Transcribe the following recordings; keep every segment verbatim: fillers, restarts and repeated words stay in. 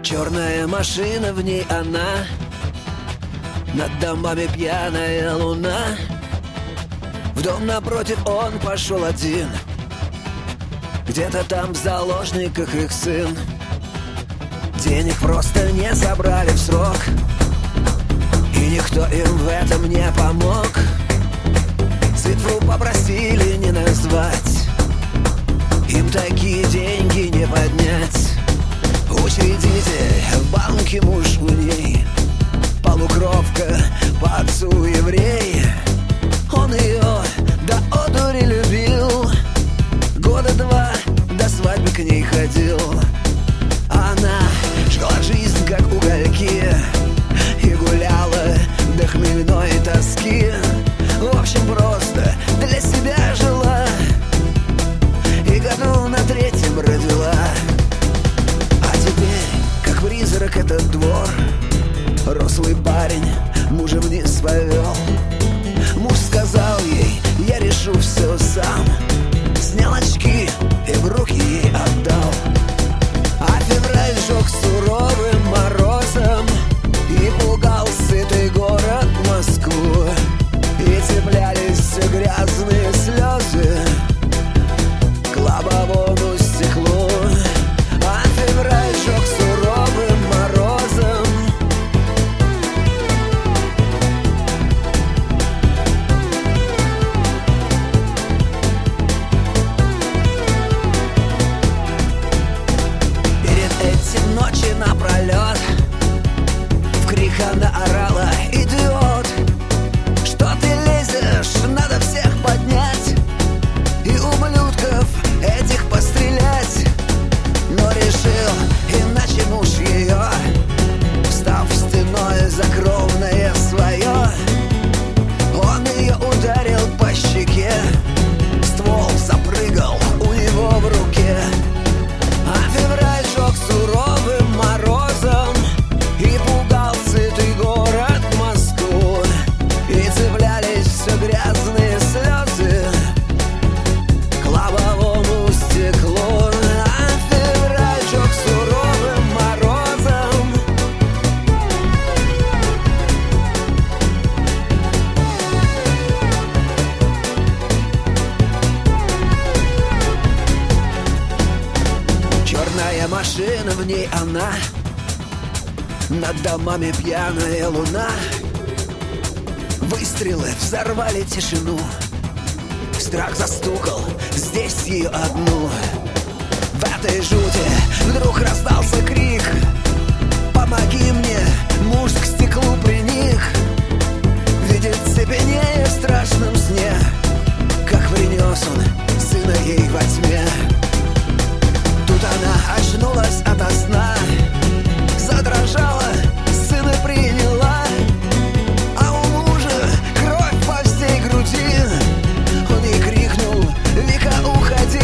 Черная машина, в ней она, над домами пьяная луна. В дом напротив он пошел один, где-то там в заложниках их сын. Денег просто не забрали в срок, и никто им в этом не помог. Цифру попросили не назвать, им такие деньги не поднять. Учредитель в банке муж у ней, полукровка, по отцу еврей. Он ее до одури любил, года два до свадьбы к ней ходил. Она жила жизнь как угольки и гуляла до хмельной тоски. В общем, просто для себя жила и году на третьем родила. А теперь, как призрак, этот двор, рослый парень мужа вниз повел. Муж сказал ей: я решу все сам. Снял очки и в руки ей отдал. А февраль жег суровым морозом и пугал сытый город Москву. И цеплялись все грязные слезы к лобовому стеклу. А февраль жег суровым морозом. Перед этим ночи напролет в крик она орала: идиот, что ты лезешь, надо всех поднять и ублюдков этих пострелять. Но решил иначе муж ее, встав стеной за кровное свое. Он ее ударил по щеке, ствол запрыгал у него в руке. А февраль жег суровым морозом и пугал сытый город Москву. И цеплялись все грязные слезы к лобовому стеклу. А февраль жег суровым морозом. Черная машина, в ней она, над домами пьяная луна. Выстрелы взорвали тишину, страх застукал здесь ее одну. В этой жути вдруг раздался крик: помоги мне, муж к стеклу приник. Видит цепенея в страшном сне, как принес он сына ей во тьме. Тут она очнулась ото сна, задрожала, сына приняла. А у мужа кровь по всей груди, он ей крикнул: Вика, уходи.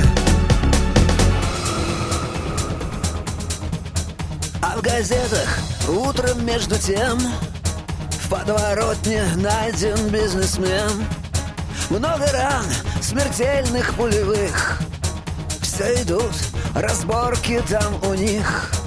А в газетах утром между тем в подворотне найден бизнесмен. Много ран, смертельных, пулевых. Все идут разборки там у них.